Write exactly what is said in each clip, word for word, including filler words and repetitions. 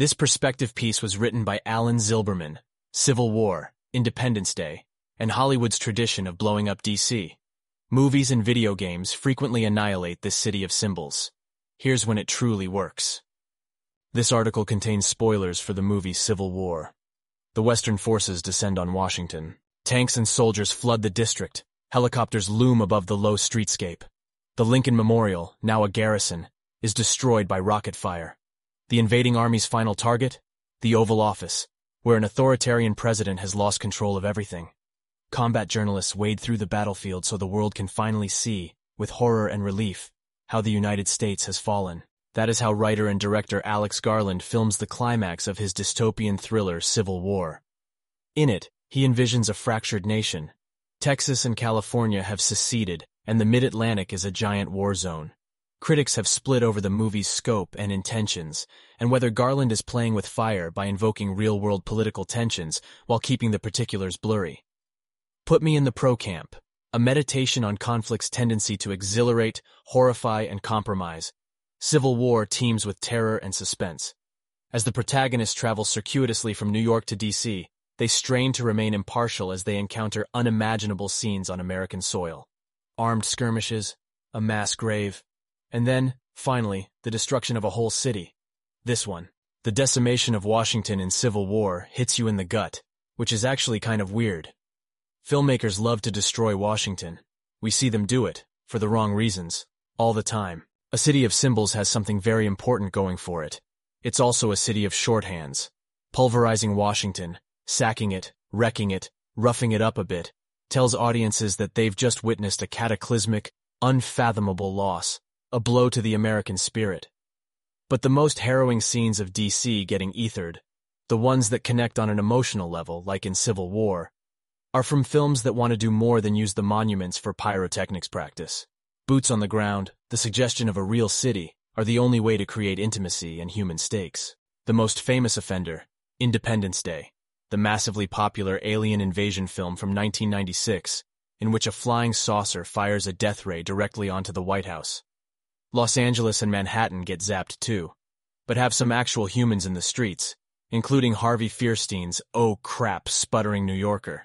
This perspective piece was written by Alan Zilberman, Civil War, Independence Day, and Hollywood's tradition of blowing up D C. Movies and video games frequently annihilate this city of symbols. Here's when it truly works. This article contains spoilers for the movie Civil War. The Western forces descend on Washington. Tanks and soldiers flood the district. Helicopters loom above the low streetscape. The Lincoln Memorial, now a garrison, is destroyed by rocket fire. The invading army's final target? The Oval Office, where an authoritarian president has lost control of everything. Combat journalists wade through the battlefield so the world can finally see, with horror and relief, how the United States has fallen. That is how writer and director Alex Garland films the climax of his dystopian thriller Civil War. In it, he envisions a fractured nation. Texas and California have seceded, and the Mid-Atlantic is a giant war zone. Critics have split over the movie's scope and intentions, and whether Garland is playing with fire by invoking real-world political tensions while keeping the particulars blurry. Put Me in the Pro Camp, a meditation on conflict's tendency to exhilarate, horrify, and compromise. Civil War teems with terror and suspense. As the protagonists travel circuitously from New York to D C, they strain to remain impartial as they encounter unimaginable scenes on American soil. Armed skirmishes, a mass grave, and then, finally, the destruction of a whole city. This one, the decimation of Washington in Civil War, hits you in the gut, which is actually kind of weird. Filmmakers love to destroy Washington. We see them do it, for the wrong reasons, all the time. A city of symbols has something very important going for it. It's also a city of shorthands. Pulverizing Washington, sacking it, wrecking it, roughing it up a bit, tells audiences that they've just witnessed a cataclysmic, unfathomable loss, a blow to the American spirit. But the most harrowing scenes of D C getting ethered, the ones that connect on an emotional level, like in Civil War, are from films that want to do more than use the monuments for pyrotechnics practice. Boots on the ground, the suggestion of a real city, are the only way to create intimacy and human stakes. The most famous offender, Independence Day, the massively popular alien invasion film from nineteen ninety-six, in which a flying saucer fires a death ray directly onto the White House. Los Angeles and Manhattan get zapped too, but have some actual humans in the streets, including Harvey Fierstein's "oh crap" sputtering New Yorker.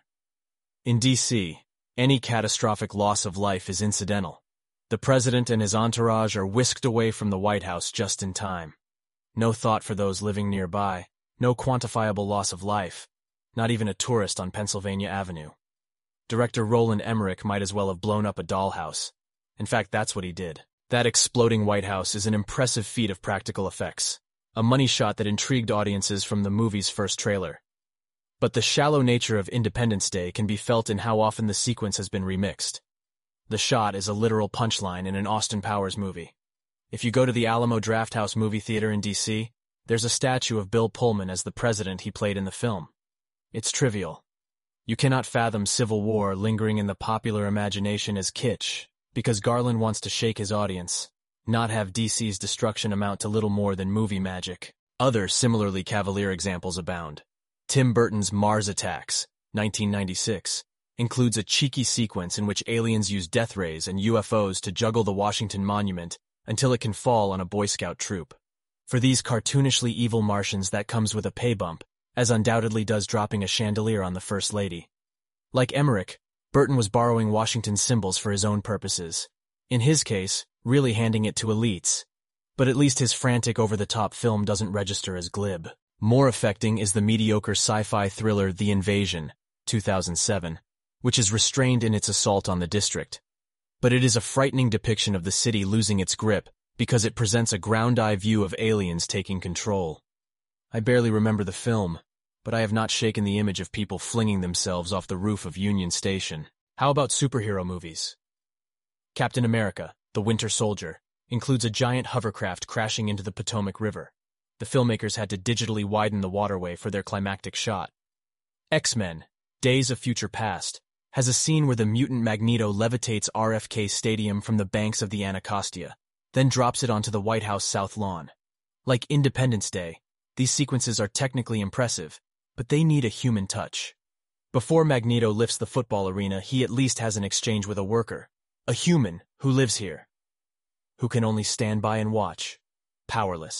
In D C, any catastrophic loss of life is incidental. The president and his entourage are whisked away from the White House just in time. No thought for those living nearby, no quantifiable loss of life, not even a tourist on Pennsylvania Avenue. Director Roland Emmerich might as well have blown up a dollhouse. In fact, that's what he did. That exploding White House is an impressive feat of practical effects, a money shot that intrigued audiences from the movie's first trailer. But the shallow nature of Independence Day can be felt in how often the sequence has been remixed. The shot is a literal punchline in an Austin Powers movie. If you go to the Alamo Drafthouse movie theater in D C, there's a statue of Bill Pullman as the president he played in the film. It's trivial. You cannot fathom Civil War lingering in the popular imagination as kitsch, because Garland wants to shake his audience, not have D C's destruction amount to little more than movie magic. Other similarly cavalier examples abound. Tim Burton's Mars Attacks, nineteen ninety-six, includes a cheeky sequence in which aliens use death rays and U F Os to juggle the Washington Monument until it can fall on a Boy Scout troop. For these cartoonishly evil Martians, that comes with a pay bump, as undoubtedly does dropping a chandelier on the First Lady. Like Emmerich, Burton was borrowing Washington's symbols for his own purposes. In his case, really handing it to elites. But at least his frantic over-the-top film doesn't register as glib. More affecting is the mediocre sci-fi thriller The Invasion, two thousand seven, which is restrained in its assault on the district. But it is a frightening depiction of the city losing its grip because it presents a ground-eye view of aliens taking control. I barely remember the film, but I have not shaken the image of people flinging themselves off the roof of Union Station. How about superhero movies? Captain America, The Winter Soldier, includes a giant hovercraft crashing into the Potomac River. The filmmakers had to digitally widen the waterway for their climactic shot. X-Men, Days of Future Past, has a scene where the mutant Magneto levitates R F K Stadium from the banks of the Anacostia, then drops it onto the White House South Lawn. Like Independence Day, these sequences are technically impressive, but they need a human touch. Before Magneto lifts the football arena, he at least has an exchange with a worker, a human who lives here, who can only stand by and watch, powerless.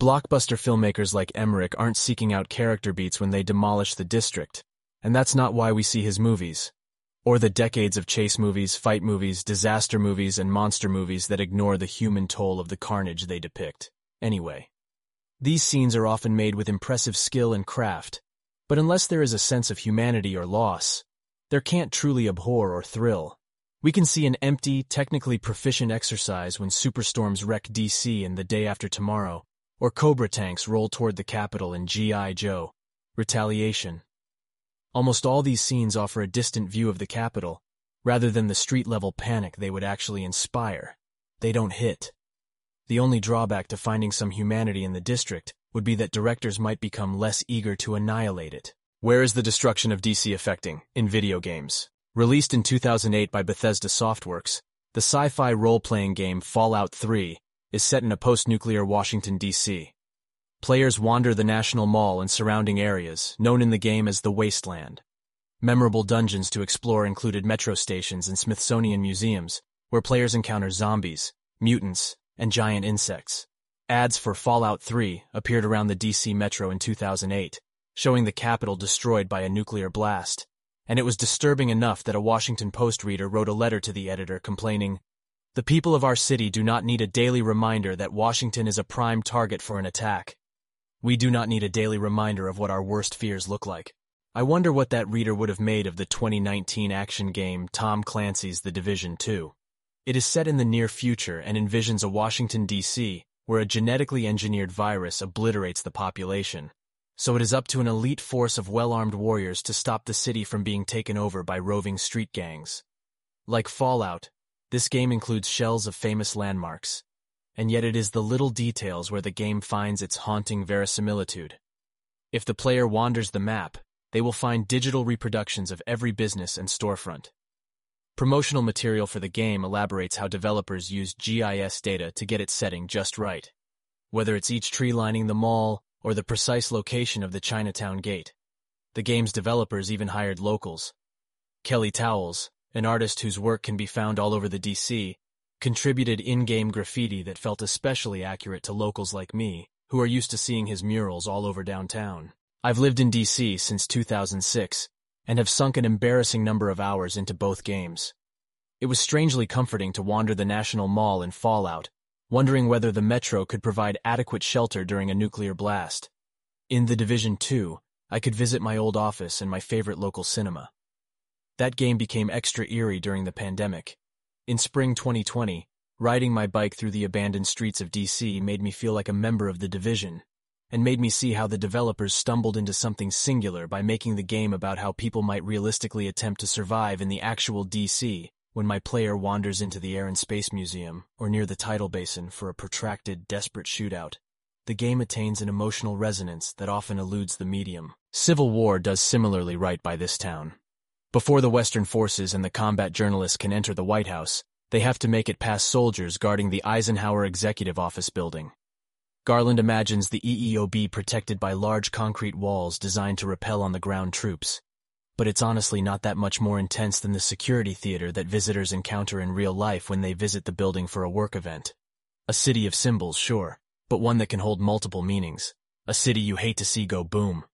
Blockbuster filmmakers like Emmerich aren't seeking out character beats when they demolish the district, and that's not why we see his movies. Or the decades of chase movies, fight movies, disaster movies, and monster movies that ignore the human toll of the carnage they depict. Anyway, these scenes are often made with impressive skill and craft, but unless there is a sense of humanity or loss, there can't truly abhor or thrill. We can see an empty, technically proficient exercise when superstorms wreck D C in The Day After Tomorrow, or Cobra tanks roll toward the Capitol in G I Joe: Retaliation. Almost all these scenes offer a distant view of the Capitol, rather than the street-level panic they would actually inspire. They don't hit. The only drawback to finding some humanity in the district would be that directors might become less eager to annihilate it. Where is the destruction of D C affecting? In video games. Released in two thousand eight by Bethesda Softworks, the sci-fi role-playing game Fallout three is set in a post-nuclear Washington, D C Players wander the National Mall and surrounding areas, known in the game as the Wasteland. Memorable dungeons to explore included metro stations and Smithsonian museums, where players encounter zombies, mutants, and giant insects. Ads for Fallout three appeared around the D C Metro in two thousand eight, showing the Capitol destroyed by a nuclear blast, and it was disturbing enough that a Washington Post reader wrote a letter to the editor complaining, "The people of our city do not need a daily reminder that Washington is a prime target for an attack. We do not need a daily reminder of what our worst fears look like." I wonder what that reader would have made of the twenty nineteen action game Tom Clancy's The Division two. It is set in the near future and envisions a Washington, D C, where a genetically engineered virus obliterates the population. So it is up to an elite force of well-armed warriors to stop the city from being taken over by roving street gangs. Like Fallout, this game includes shells of famous landmarks, and yet it is the little details where the game finds its haunting verisimilitude. If the player wanders the map, they will find digital reproductions of every business and storefront. Promotional material for the game elaborates how developers use G I S data to get its setting just right, whether it's each tree lining the mall or the precise location of the Chinatown gate. The game's developers even hired locals. Kelly Towles, an artist whose work can be found all over the D C, contributed in-game graffiti that felt especially accurate to locals like me, who are used to seeing his murals all over downtown. I've lived in D C since two thousand six, and have sunk an embarrassing number of hours into both games. It was strangely comforting to wander the National Mall in Fallout, wondering whether the Metro could provide adequate shelter during a nuclear blast. In The Division two, I could visit my old office and my favorite local cinema. That game became extra eerie during the pandemic. In spring twenty twenty, riding my bike through the abandoned streets of D C made me feel like a member of the Division, and made me see how the developers stumbled into something singular by making the game about how people might realistically attempt to survive in the actual D C when my player wanders into the Air and Space Museum or near the tidal basin for a protracted, desperate shootout. The game attains an emotional resonance that often eludes the medium. Civil War does similarly right by this town. Before the Western forces and the combat journalists can enter the White House, they have to make it past soldiers guarding the Eisenhower Executive Office building. Garland imagines the E E O B protected by large concrete walls designed to repel on-the-ground troops. But it's honestly not that much more intense than the security theater that visitors encounter in real life when they visit the building for a work event. A city of symbols, sure, but one that can hold multiple meanings. A city you hate to see go boom.